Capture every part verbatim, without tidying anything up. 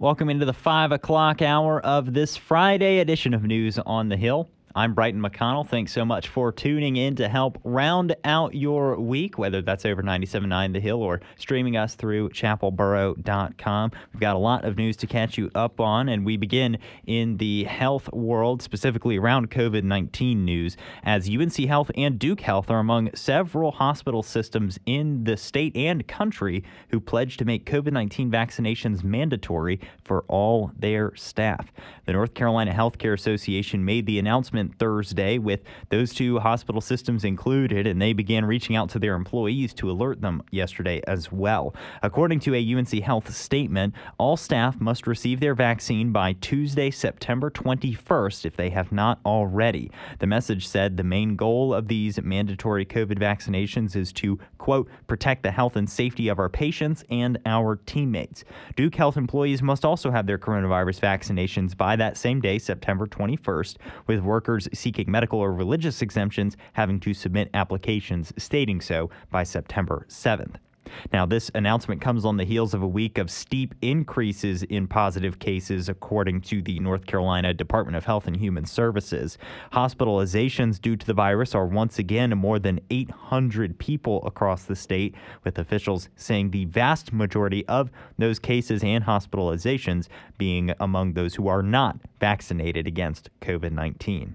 Welcome into the five o'clock hour of this Friday edition of News on the Hill. I'm Brighton McConnell. Thanks so much for tuning in to help round out your week, whether that's over ninety-seven point nine The Hill or streaming us through chapel borough dot com. We've got a lot of news to catch you up on, and we begin in the health world, specifically around covid nineteen news, as U N C Health and Duke Health are among several hospital systems in the state and country who pledged to make covid nineteen vaccinations mandatory for all their staff. The North Carolina Healthcare Association made the announcement Thursday with those two hospital systems included, and they began reaching out to their employees to alert them yesterday as well. According to a U N C Health statement, all staff must receive their vaccine by Tuesday, September twenty-first if they have not already. The message said the main goal of these mandatory COVID vaccinations is to, quote, protect the health and safety of our patients and our teammates. Duke Health employees must also have their coronavirus vaccinations by that same day, September twenty-first, with workers seeking medical or religious exemptions having to submit applications stating so by September seventh. Now, this announcement comes on the heels of a week of steep increases in positive cases, according to the North Carolina Department of Health and Human Services. Hospitalizations due to the virus are once again more than eight hundred people across the state, with officials saying the vast majority of those cases and hospitalizations being among those who are not vaccinated against covid nineteen.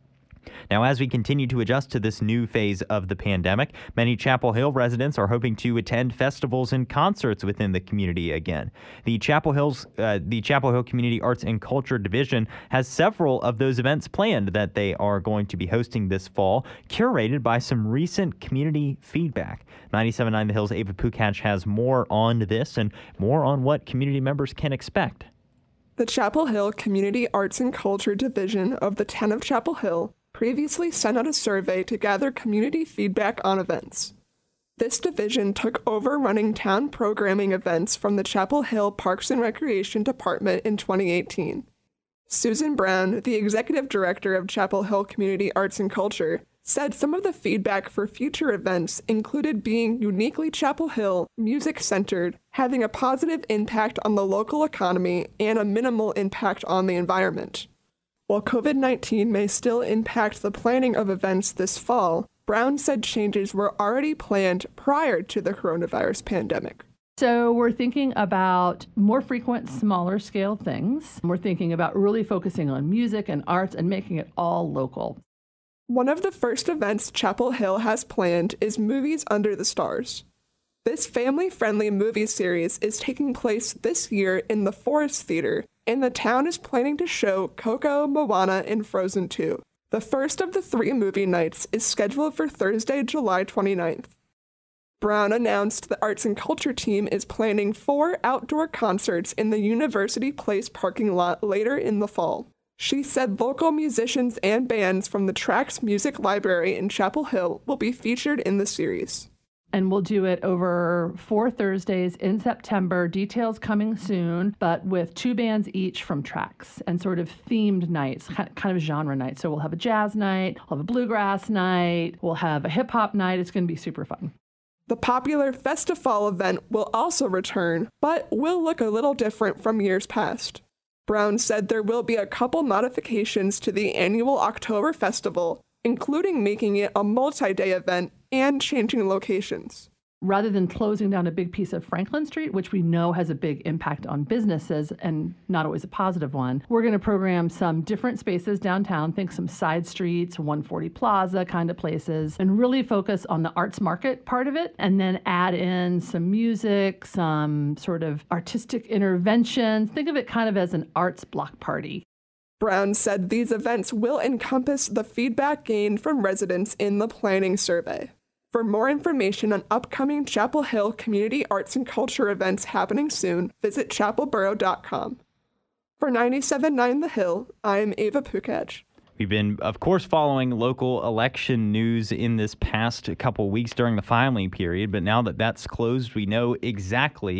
Now, as we continue to adjust to this new phase of the pandemic, many Chapel Hill residents are hoping to attend festivals and concerts within the community again. The Chapel Hills, uh, the Chapel Hill Community Arts and Culture Division has several of those events planned that they are going to be hosting this fall, curated by some recent community feedback. ninety-seven point nine The Hill's Ava Pukach has more on this and more on what community members can expect. The Chapel Hill Community Arts and Culture Division of the Town of Chapel Hill previously sent out a survey to gather community feedback on events. This division took over running town programming events from the Chapel Hill Parks and Recreation Department in twenty eighteen. Susan Brown, the executive director of Chapel Hill Community Arts and Culture, said some of the feedback for future events included being uniquely Chapel Hill, music-centered, having a positive impact on the local economy, and a minimal impact on the environment. While covid nineteen may still impact the planning of events this fall, Brown said changes were already planned prior to the coronavirus pandemic. So we're thinking about more frequent, smaller scale things. We're thinking about really focusing on music and arts and making it all local. One of the first events Chapel Hill has planned is Movies Under the Stars. This family-friendly movie series is taking place this year in the Forest Theater, and the town is planning to show Coco, Moana, and Frozen two. The first of the three movie nights is scheduled for Thursday, July twenty-ninth. Brown announced the Arts and Culture team is planning four outdoor concerts in the University Place parking lot later in the fall. She said local musicians and bands from the Trax Music Library in Chapel Hill will be featured in the series. And we'll do it over four Thursdays in September, details coming soon, but with two bands each from Trax and sort of themed nights, kind of genre nights. So we'll have a jazz night, we'll have a bluegrass night, we'll have a hip hop night. It's going to be super fun. The popular Festifall event will also return, but will look a little different from years past. Brown said there will be a couple modifications to the annual October Festival, including making it a multi-day event and changing locations. Rather than closing down a big piece of Franklin Street, which we know has a big impact on businesses and not always a positive one, we're going to program some different spaces downtown, think some side streets, one forty Plaza kind of places, and really focus on the arts market part of it, and then add in some music, some sort of artistic interventions. Think of it kind of as an arts block party. Brown said these events will encompass the feedback gained from residents in the planning survey. For more information on upcoming Chapel Hill Community Arts and Culture events happening soon, visit chapel borough dot com. For ninety-seven point nine The Hill, I'm Ava Pukach. We've been, of course, following local election news in this past couple weeks during the filing period, but now that that's closed, we know exactly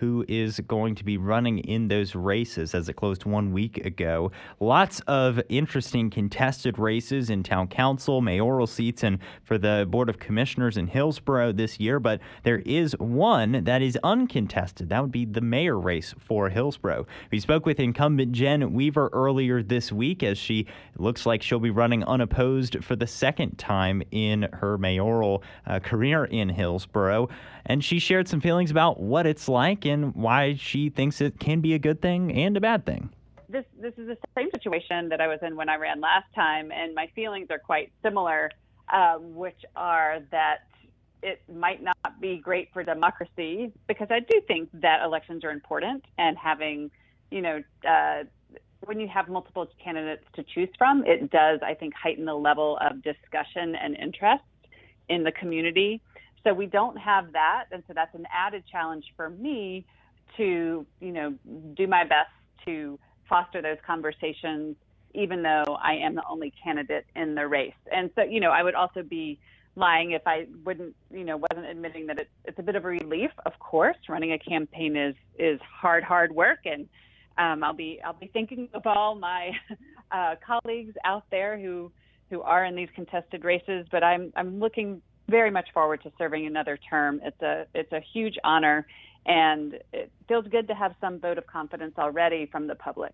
who is going to be running in those races as it closed one week ago. Lots of interesting contested races in town council, mayoral seats, and for the Board of Commissioners in Hillsborough this year, but there is one that is uncontested. That would be the mayor race for Hillsborough. We spoke with incumbent Jen Weaver earlier this week as she looks like she'll be running unopposed for the second time in her mayoral uh, career in Hillsborough. And she shared some feelings about what it's like and why she thinks it can be a good thing and a bad thing. This this is the same situation that I was in when I ran last time, and my feelings are quite similar, um, which are that it might not be great for democracy, because I do think that elections are important, and having, you know, uh, when you have multiple candidates to choose from, it does, I think, heighten the level of discussion and interest in the community. So we don't have that, and so that's an added challenge for me to, you know, do my best to foster those conversations, even though I am the only candidate in the race. And so, you know, I would also be lying if I wouldn't, you know, wasn't admitting that it's, it's a bit of a relief. Of course, running a campaign is is hard, hard work, and um, I'll be I'll be thinking of all my uh, colleagues out there who who are in these contested races. But I'm I'm looking very much forward to serving another term. It's a it's a huge honor, and it feels good to have some vote of confidence already from the public.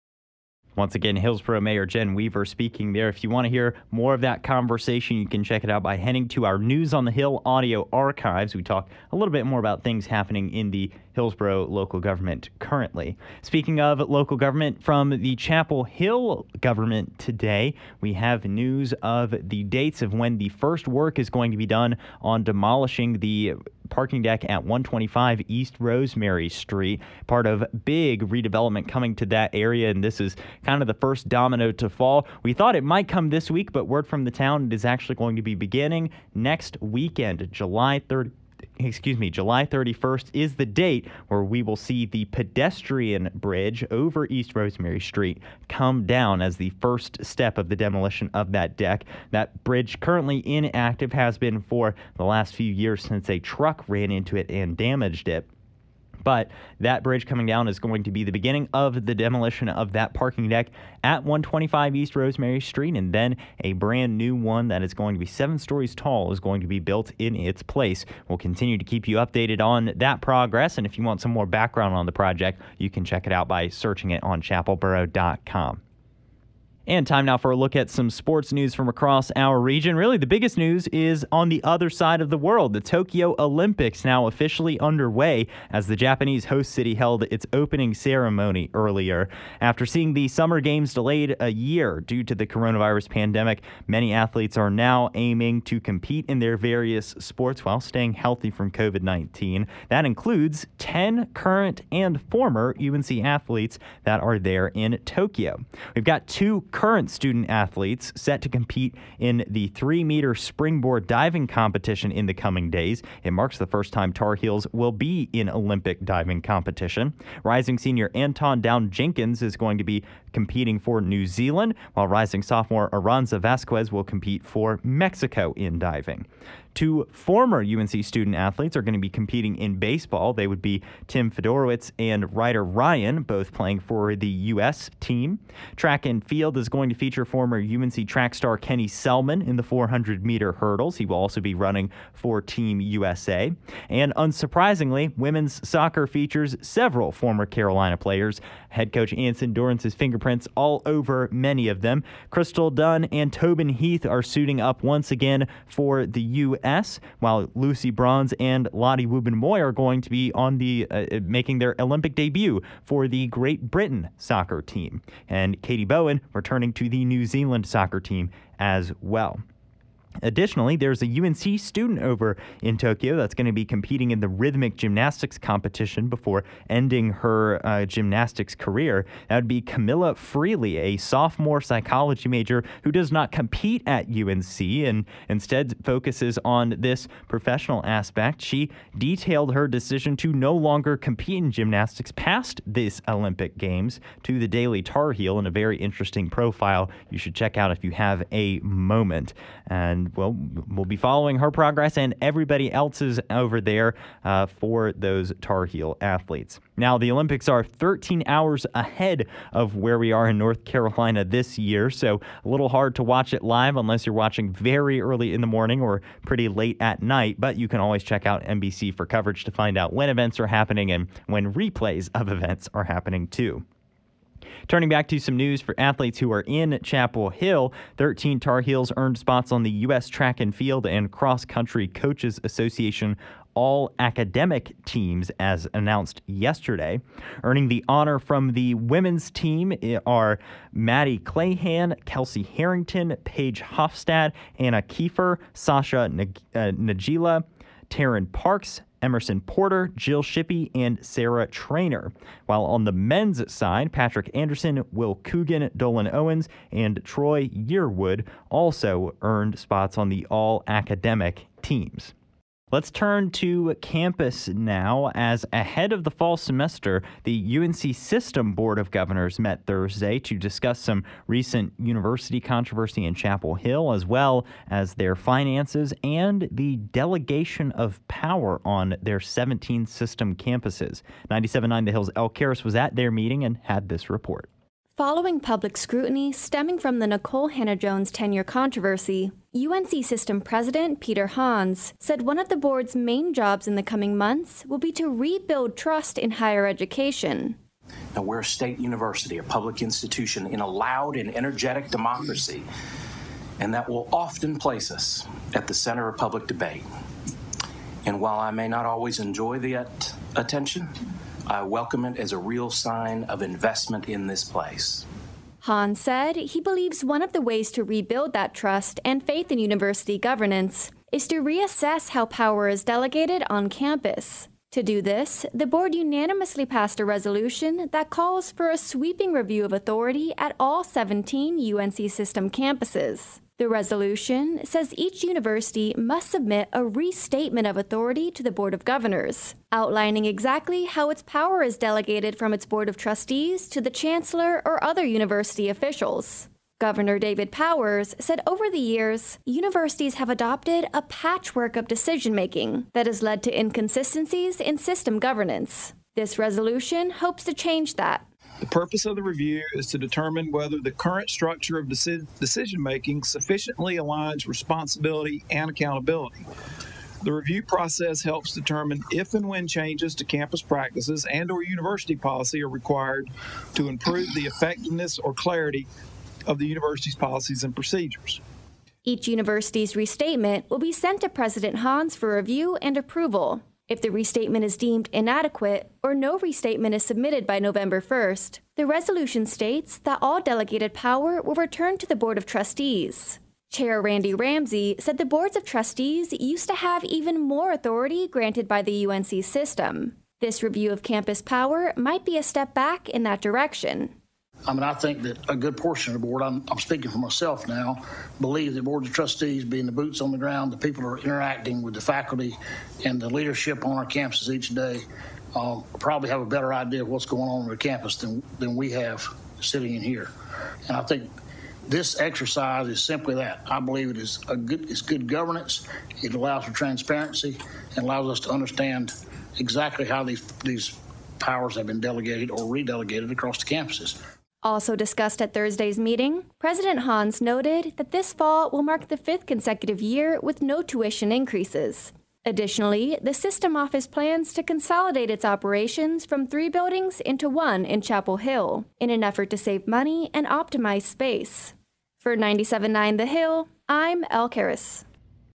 Once again, Hillsborough Mayor Jen Weaver speaking there. If you want to hear more of that conversation, you can check it out by heading to our News on the Hill audio archives. We talk a little bit more about things happening in the Hillsborough local government currently. Speaking of local government, from the Chapel Hill government today, we have news of the dates of when the first work is going to be done on demolishing the parking deck at one twenty-five East Rosemary Street, part of big redevelopment coming to that area, and this is kind of the first domino to fall. We thought it might come this week, but word from the town, it is actually going to be beginning next weekend, July third. Excuse me, July thirty-first is the date where we will see the pedestrian bridge over East Rosemary Street come down as the first step of the demolition of that deck. That bridge, currently inactive, has been for the last few years since a truck ran into it and damaged it. But that bridge coming down is going to be the beginning of the demolition of that parking deck at one twenty-five East Rosemary Street, and then a brand new one that is going to be seven stories tall is going to be built in its place. We'll continue to keep you updated on that progress, and if you want some more background on the project, you can check it out by searching it on chapel borough dot com. And time now for a look at some sports news from across our region. Really, the biggest news is on the other side of the world. The Tokyo Olympics now officially underway as the Japanese host city held its opening ceremony earlier. After seeing the Summer Games delayed a year due to the coronavirus pandemic, many athletes are now aiming to compete in their various sports while staying healthy from covid nineteen. That includes ten current and former U N C athletes that are there in Tokyo. We've got two current student athletes set to compete in the three-meter springboard diving competition in the coming days. It marks the first time Tar Heels will be in Olympic diving competition. Rising senior Anton Down-Jenkins is going to be competing for New Zealand, while rising sophomore Aranza Vasquez will compete for Mexico in diving. Two former U N C student athletes are going to be competing in baseball. They would be Tim Fedorowicz and Ryder Ryan, both playing for the U S team. Track and field is going to feature former U N C track star Kenny Selman in the four hundred meter hurdles. He will also be running for Team U S A. And unsurprisingly, women's soccer features several former Carolina players. Head coach Anson Dorrance's fingerprints all over many of them. Crystal Dunn and Tobin Heath are suiting up once again for the U S, while Lucy Bronze and Lottie Wubben-Moy are going to be on the uh, making their Olympic debut for the Great Britain soccer team. And Katie Bowen returning to the New Zealand soccer team as well. Additionally, there's a U N C student over in Tokyo that's going to be competing in the rhythmic gymnastics competition before ending her uh, gymnastics career. That would be Camilla Freely, a sophomore psychology major who does not compete at U N C and instead focuses on this professional aspect. She detailed her decision to no longer compete in gymnastics past this Olympic Games to the Daily Tar Heel in a very interesting profile you should check out if you have a moment. And and well, we'll be following her progress and everybody else's over there uh, for those Tar Heel athletes. Now, the Olympics are thirteen hours ahead of where we are in North Carolina this year, so a little hard to watch it live unless you're watching very early in the morning or pretty late at night, but you can always check out N B C for coverage to find out when events are happening and when replays of events are happening too. Turning back to some news for athletes who are in Chapel Hill, thirteen Tar Heels earned spots on the U S Track and Field and Cross Country Coaches Association all-academic teams as announced yesterday. Earning the honor from the women's team are Maddie Clahan, Kelsey Harrington, Paige Hofstad, Anna Kiefer, Sasha Nag- uh, Najila, Taryn Parks, Emerson Porter, Jill Shippey, and Sarah Trainer. While on the men's side, Patrick Anderson, Will Coogan, Dolan Owens, and Troy Yearwood also earned spots on the all-academic teams. Let's turn to campus now, as ahead of the fall semester, the U N C System Board of Governors met Thursday to discuss some recent university controversy in Chapel Hill, as well as their finances and the delegation of power on their seventeen system campuses. ninety-seven point nine The Hill's El Karis was at their meeting and had this report. Following public scrutiny stemming from the Nicole Hannah-Jones tenure controversy, U N C System President Peter Hans said one of the board's main jobs in the coming months will be to rebuild trust in higher education. Now, we're a state university, a public institution in a loud and energetic democracy, and that will often place us at the center of public debate. And while I may not always enjoy the at- attention, I welcome it as a real sign of investment in this place. Hans said he believes one of the ways to rebuild that trust and faith in university governance is to reassess how power is delegated on campus. To do this, the board unanimously passed a resolution that calls for a sweeping review of authority at all seventeen U N C System campuses. The resolution says each university must submit a restatement of authority to the Board of Governors, outlining exactly how its power is delegated from its Board of Trustees to the Chancellor or other university officials. Governor David Powers said over the years, universities have adopted a patchwork of decision-making that has led to inconsistencies in system governance. This resolution hopes to change that. The purpose of the review is to determine whether the current structure of deci- decision-making sufficiently aligns responsibility and accountability. The review process helps determine if and when changes to campus practices and or university policy are required to improve the effectiveness or clarity of the university's policies and procedures. Each university's restatement will be sent to President Hans for review and approval. If the restatement is deemed inadequate or no restatement is submitted by November first, the resolution states that all delegated power will return to the Board of Trustees. Chair Randy Ramsey said the boards of trustees used to have even more authority granted by the U N C system. This review of campus power might be a step back in that direction. I mean, I think that a good portion of the board, I'm, I'm speaking for myself now, believe the board of trustees, being the boots on the ground, the people who are interacting with the faculty and the leadership on our campuses each day, um, probably have a better idea of what's going on on the campus than, than we have sitting in here. And I think this exercise is simply that. I believe it is a good, it's good governance. It allows for transparency and allows us to understand exactly how these, these powers have been delegated or redelegated across the campuses. Also discussed at Thursday's meeting, President Hans noted that this fall will mark the fifth consecutive year with no tuition increases. Additionally, the system office plans to consolidate its operations from three buildings into one in Chapel Hill in an effort to save money and optimize space. For ninety-seven point nine The Hill, I'm El Karis.